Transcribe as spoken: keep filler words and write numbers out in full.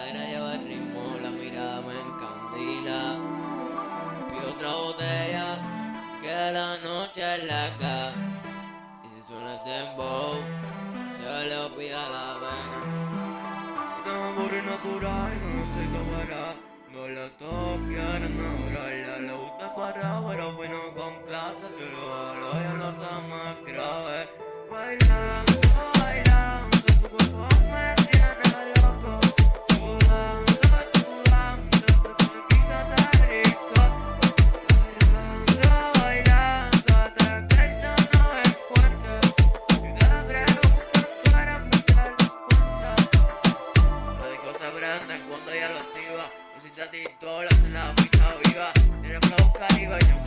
cadera lleva el ritmo, la mirada me encandila. Pido otra botella, que la noche es larga. Y si suena el dembow, se le olvida la pena. Tengo amor natural, no sé cómo era. No la toque, ahora mejorarla. Le gusta para, pero fui no con clase. Si lo valoro, ya lo sabe más grave. Bailando, bailando, tu cuerpo me tiene loco. Sudando, sudando, tu quita de rico. Bailando, bailando, hasta que el sol no encuentre. Y te pregunto, tú eres mujer, cuenta. Las discos se prenden cuando ella lo activa. Los hinchas de la en la pista viva. Tiene flow caribe, yo